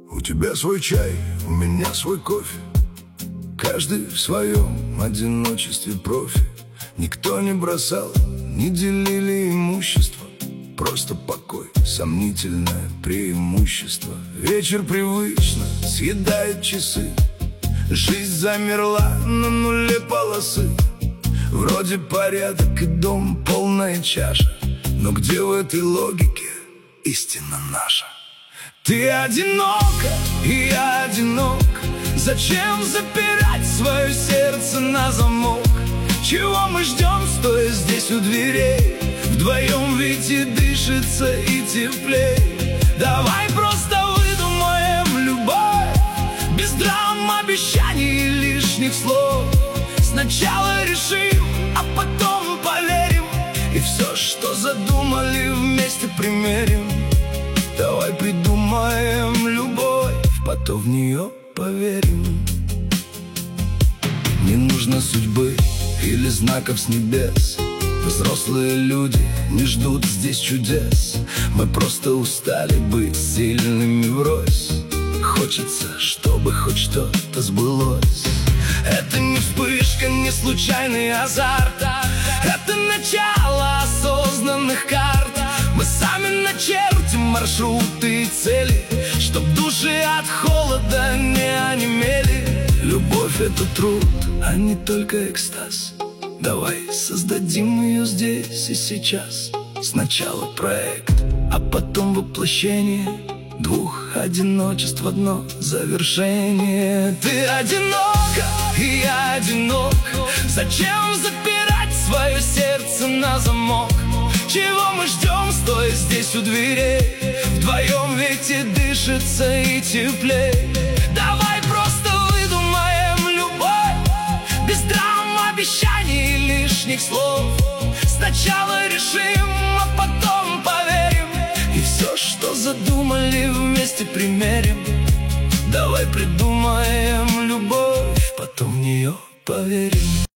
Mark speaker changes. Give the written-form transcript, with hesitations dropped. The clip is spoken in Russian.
Speaker 1: У тебя свой чай, у меня свой кофе. Каждый в своем одиночестве профи. Никто не бросал, не делили имущество. Просто покой, сомнительное преимущество. Вечер привычно съедает часы. Жизнь замерла на нуле полосы. Вроде порядок и дом, полная чаша. Но где в этой логике истина наша? Ты одинока, и я одинок. Зачем запирать свое сердце на замок? Чего мы ждем, стоя здесь у дверей? Вдвоем ведь и дышится, и теплей. Давай просто выдумаем любовь, без драм, обещаний и лишних слов. Сначала решим, а потом поверим, и все, что задумали, вместе примерим. Давай придумаем любовь, потом в нее поверим. Не нужно судьбы или знаков с небес. Взрослые люди не ждут здесь чудес. Мы просто устали быть сильными врозь. Хочется, чтобы хоть что-то сбылось. Это не вспышка, не случайный азарт. Это начало осознанных карт. Мы сами начертим маршруты и цели, чтоб души от холода не онемели. Любовь — это труд, а не только экстаз. Давай создадим ее здесь и сейчас. Сначала проект, а потом воплощение двух одиночеств в одно завершение. Ты одинока, и я одинок. Зачем запирать свое сердце на замок? Чего мы ждем, стоя здесь у дверей? Вдвоем ведь и дышится, и теплей. Давай просто выдумаем любовь, без драм, обещаний и лишних слов. Сначала решим, а потом поверим, и все, что задумали, вместе примерим. Давай придумаем любовь, потом в нее поверим.